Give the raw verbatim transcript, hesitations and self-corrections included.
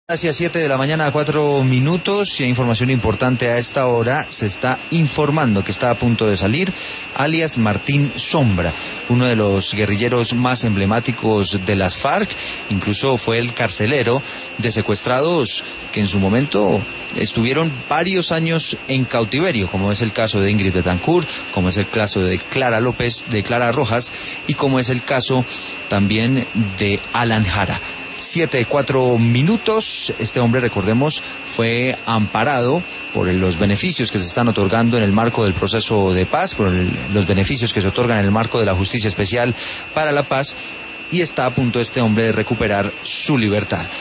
Hacia siete de la mañana, cuatro minutos, y hay información importante a esta hora. Se está informando que está a punto de salir, alias Martín Sombra, uno de los guerrilleros más emblemáticos de las FARC. Incluso fue el carcelero de secuestrados que en su momento estuvieron varios años en cautiverio, como es el caso de Ingrid Betancourt, como es el caso de Clara López, de Clara Rojas, y como es el caso también de Alan Jara. Siete, cuatro minutos. Este hombre, recordemos, fue amparado por los beneficios que se están otorgando en el marco del proceso de paz, por el, los beneficios que se otorgan en el marco de la Justicia Especial para la Paz, y está a punto este hombre de recuperar su libertad.